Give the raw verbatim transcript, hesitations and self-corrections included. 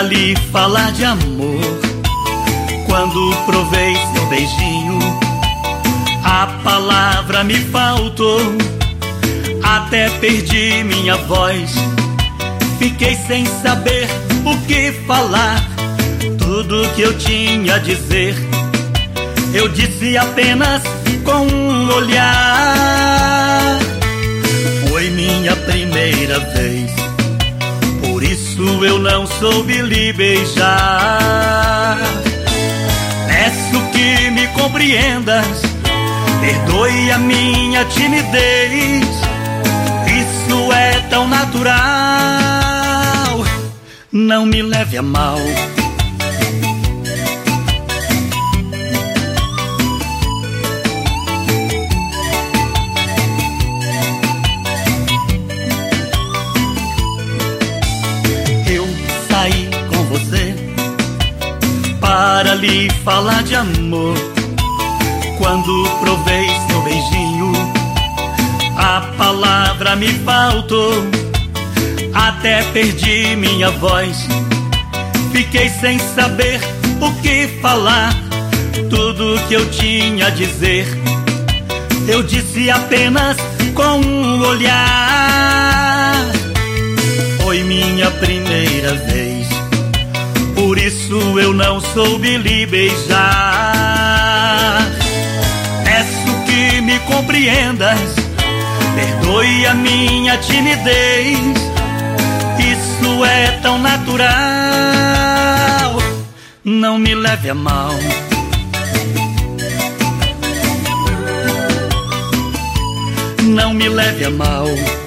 lhe falar de amor. Quando provei seu beijinho, a palavra me faltou. Até perdi minha voz, fiquei sem saber o que falar. Tudo que eu tinha a dizer, eu disse apenas com um olhar. Foi minha primeira vez, por isso eu não soube lhe beijar. Peço que me compreendas, perdoe a minha timidez. Isso é tão natural, não me leve a mal. Eu saí com você para lhe falar de amor. Quando provei seu beijinho, a palavra me faltou. Até perdi minha voz, fiquei sem saber o que falar. Tudo que eu tinha a dizer, eu disse apenas com um olhar. Foi minha primeira vez, por isso eu não soube lhe beijar. Peço que me compreendas, perdoe a minha timidez. Isso é tão natural, não me leve a mal. Não me leve a mal.